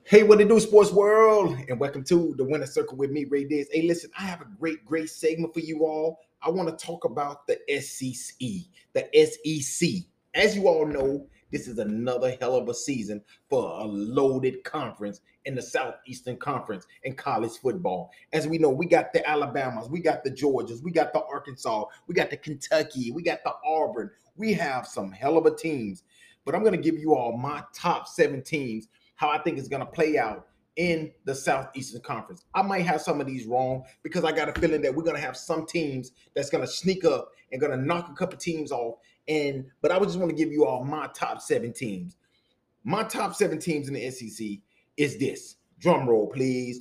Hey, what it do, sports world? And welcome to the Winner Circle with me, Ray Diz. Hey, listen, I have a great segment for you all. I want to talk about the SEC, the SEC. As you all know, this is another hell of a season for a loaded conference in the Southeastern Conference in college football. As we know, we got the Alabamas, we got the Georgias, we got the Arkansas, we got the Kentucky, we got the Auburn. We have some hell of a teams. But I'm going to give you all my top 7 teams how I think it's going to play out in the Southeastern Conference. I might have some of these wrong because I got a feeling that we're going to have some teams that's going to sneak up and going to knock a couple teams off. But I would just want to give you all my top 7 teams. My top 7 teams in the SEC is this. Drum roll, please.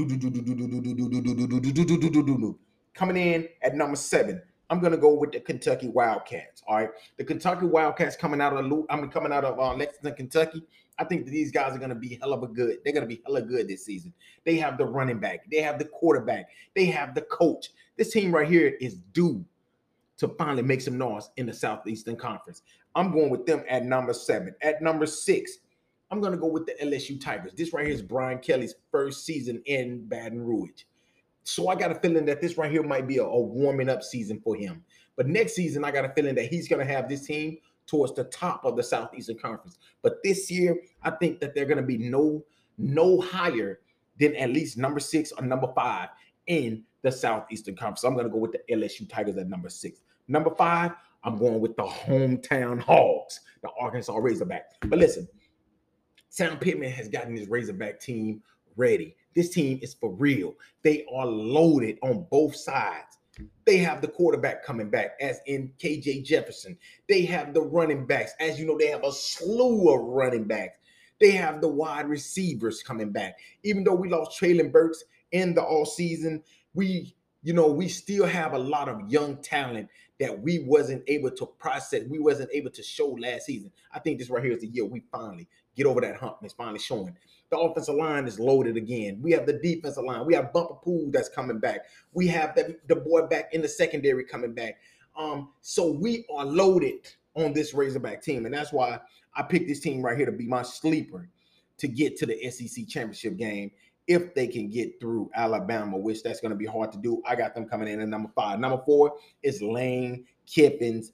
Coming in at number 7. I'm gonna go with the Kentucky Wildcats. All right, the Kentucky Wildcats coming out of Lexington, Kentucky. I think that these guys are gonna be hell of a good. They're gonna be hella good this season. They have the running back, they have the quarterback, they have the coach. This team right here is due to finally make some noise in the Southeastern Conference. I'm going with them at number 7. At number 6, I'm gonna go with the LSU Tigers. This right here is Brian Kelly's first season in Baton Rouge. So I got a feeling that this right here might be a warming up season for him. But next season, I got a feeling that he's going to have this team towards the top of the Southeastern Conference. But this year, I think that they're going to be no higher than at least number 6 or number 5 in the Southeastern Conference. So I'm going to go with the LSU Tigers at number 6. Number 5, I'm going with the hometown Hogs, the Arkansas Razorbacks. But listen, Sam Pittman has gotten his Razorback team ready. This team is for real. They are loaded on both sides. They have the quarterback coming back, as in KJ Jefferson. They have the running backs. As you know, they have a slew of running backs. They have the wide receivers coming back. Even though we lost Traylon Burks in the all season, we still have a lot of young talent that we wasn't able to process. We wasn't able to show last season. I think this right here is the year we finally get over that hump. It's finally showing. The offensive line is loaded again. We have the defensive line. We have Bumper Pool that's coming back. We have the boy back in the secondary coming back. So we are loaded on this Razorback team, and that's why I picked this team right here to be my sleeper to get to the SEC championship game if they can get through Alabama, which that's going to be hard to do. I got them coming in at number 5. Number 4 is Lane Kiffin's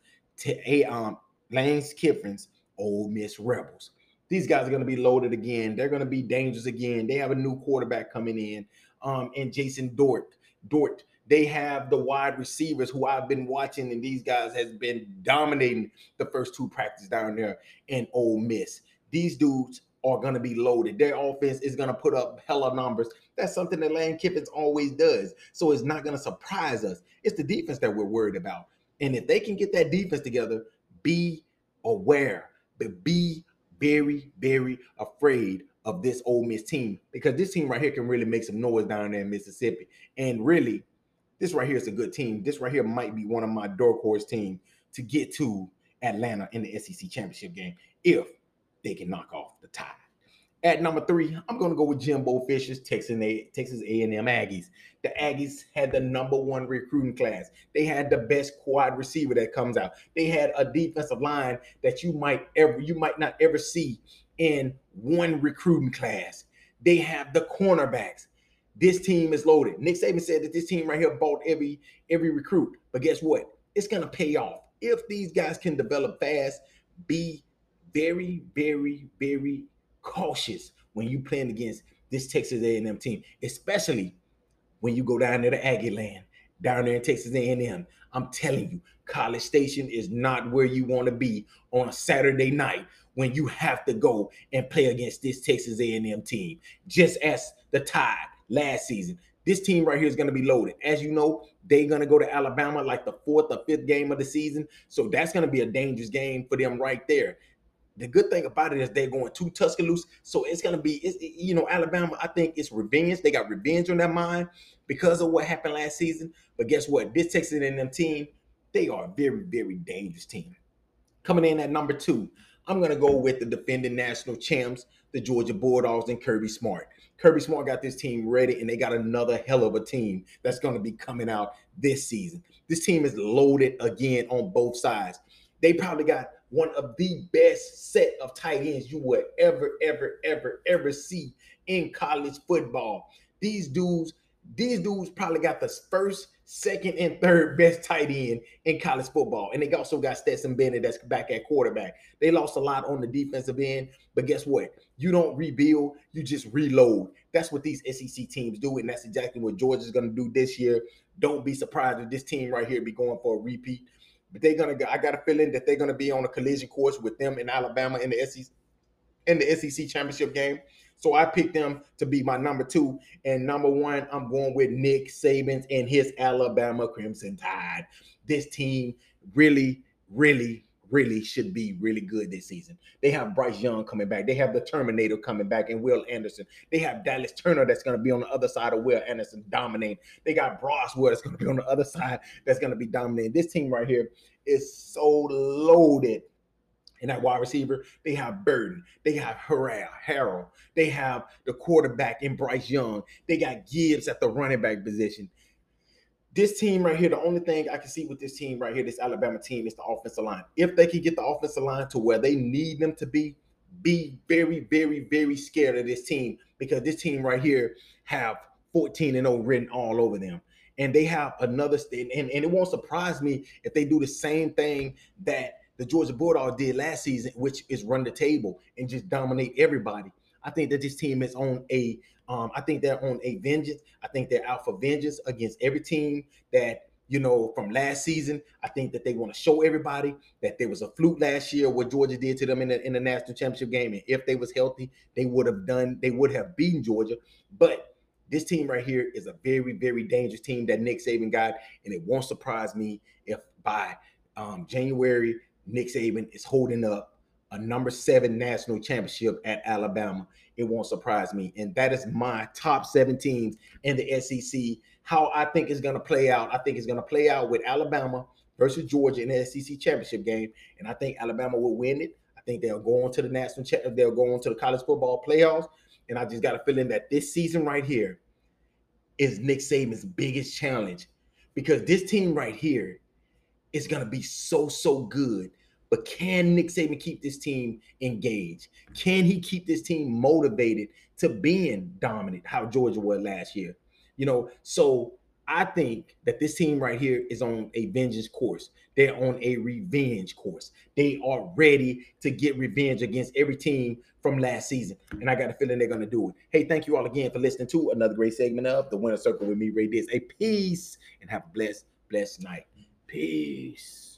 Ole Miss Rebels. These guys are going to be loaded again. They're going to be dangerous again. They have a new quarterback coming in, and Jason Dort. They have the wide receivers who I've been watching, and these guys has been dominating the first 2 practices down there in Ole Miss. These dudes are going to be loaded. Their offense is going to put up hella numbers. That's something that Lane Kiffin's always does. So it's not going to surprise us. It's the defense that we're worried about. And if they can get that defense together, be aware, but be very, very afraid of this Ole Miss team, because this team right here can really make some noise down there in Mississippi. And really, this right here is a good team. This right here might be one of my dark horse teams to get to Atlanta in the SEC championship game if they can knock off the Tide. At number 3, I'm going to go with Jimbo Fisher's Texas A&M Aggies. The Aggies had the number 1 recruiting class. They had the best wide receiver that comes out. They had a defensive line that you might not ever see in one recruiting class. They have the cornerbacks. This team is loaded. Nick Saban said that this team right here bought every recruit. But guess what? It's going to pay off. If these guys can develop fast, be very, very, very cautious when you playing against this Texas A&M team, especially when you go down there to Aggie land, down there in Texas A&M. I'm telling you, College Station is not where you want to be on a Saturday night when you have to go and play against this Texas A&M team. Just as the Tide last season, this team right here is going to be loaded. As you know, they're going to go to Alabama like the 4th or 5th game of the season, so that's going to be a dangerous game for them right there. The good thing about it is they're going to Tuscaloosa, so it's going to be, Alabama, I think it's revenge. They got revenge on their mind because of what happened last season. But guess what? This Texas A&M team, they are a very, very dangerous team. Coming in at number 2, I'm going to go with the defending national champs, the Georgia Bulldogs, and Kirby Smart. Kirby Smart got this team ready, and they got another hell of a team that's going to be coming out this season. This team is loaded again on both sides. They probably got one of the best set of tight ends you would ever see in college football. These dudes probably got the first, second, and third best tight end in college football. And they also got Stetson Bennett that's back at quarterback. They lost a lot on the defensive end, but guess what? You don't rebuild, you just reload. That's what these SEC teams do, and that's exactly what Georgia's going to do this year. Don't be surprised if this team right here be going for a repeat. But I got a feeling that they're gonna be on a collision course with them in Alabama in the SEC championship game. So I picked them to be my number 2. And number 1, I'm going with Nick Saban and his Alabama Crimson Tide. This team really, really, really should be really good this season. They have Bryce Young coming back. They have the Terminator coming back and Will Anderson. They have Dallas Turner that's going to be on the other side of Will Anderson dominating. They got Broswell that's going to be on the other side that's going to be dominating. This team right here is so loaded. And that wide receiver, they have Burden, they have Harrell, they have the quarterback in Bryce Young, they got Gibbs at the running back position. This team right here, the only thing I can see with this team right here, this Alabama team, is the offensive line. If they can get the offensive line to where they need them to be very, very, very scared of this team, because this team right here have 14-0 written all over them. And they have another, and it won't surprise me if they do the same thing that the Georgia Bulldogs did last season, which is run the table and just dominate everybody. I think that this team is on a I think they're on a vengeance. I think they're out for vengeance against every team that, from last season. I think that they want to show everybody that there was a fluke last year, what Georgia did to them in the national championship game. And if they was healthy, they would have beaten Georgia. But this team right here is a very, very dangerous team that Nick Saban got. And it won't surprise me if by January, Nick Saban is holding up a number 7 national championship at Alabama. It won't surprise me. And that is my top 7 teams in the SEC. How I think it's going to play out. I think it's going to play out with Alabama versus Georgia in the SEC championship game. And I think Alabama will win it. I think they'll go on to the they'll go on to the college football playoffs. And I just got a feeling that this season right here is Nick Saban's biggest challenge, because this team right here is going to be so good. But can Nick Saban keep this team engaged? Can he keep this team motivated to being dominant, how Georgia was last year? So I think that this team right here is on a vengeance course. They're on a revenge course. They are ready to get revenge against every team from last season. And I got a feeling they're going to do it. Hey, thank you all again for listening to another great segment of The Winner Circle with me, Ray Diz. A peace, and have a blessed night. Peace.